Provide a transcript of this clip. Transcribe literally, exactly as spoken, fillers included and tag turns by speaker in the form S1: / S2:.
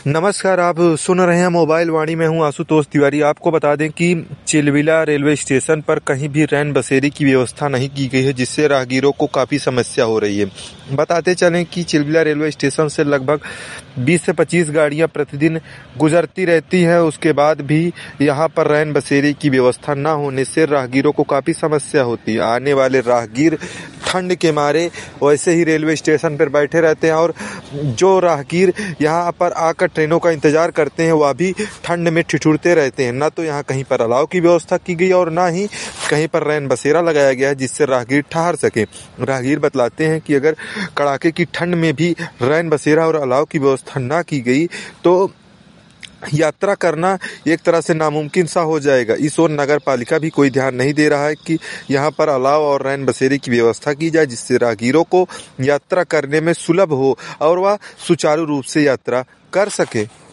S1: नमस्कार, आप सुन रहे हैं मोबाइल वाणी। में हूं आशुतोष तिवारी। आपको बता दें कि चिलविला रेलवे स्टेशन पर कहीं भी रैन बसेरी की व्यवस्था नहीं की गई है, जिससे राहगीरों को काफ़ी समस्या हो रही है। बताते चलें कि चिलविला रेलवे स्टेशन से लगभग बीस से पच्चीस गाड़ियां प्रतिदिन गुजरती रहती हैं। उसके बाद भी यहां पर रैन बसेरी की व्यवस्था न होने से राहगीरों को काफ़ी समस्या होती है। आने वाले राहगीर ठंड के मारे वैसे ही रेलवे स्टेशन पर बैठे रहते हैं, और जो राहगीर यहाँ पर आकर ट्रेनों का इंतजार करते हैं वह भी ठंड में ठिठुरते रहते हैं। ना तो यहाँ कहीं पर अलाव की व्यवस्था की गई और ना ही कहीं पर रैन बसेरा लगाया गया है जिससे राहगीर ठहर सके। राहगीर बतलाते हैं कि अगर कड़ाके की ठंड में भी रैन बसेरा और अलाव की व्यवस्था ना की गई तो यात्रा करना एक तरह से नामुमकिन सा हो जाएगा। इस ओर नगर पालिका भी कोई ध्यान नहीं दे रहा है कि यहाँ पर अलाव और रैन बसेरे की व्यवस्था की जाए, जिससे राहगीरों को यात्रा करने में सुलभ हो और वह सुचारू रूप से यात्रा कर सके।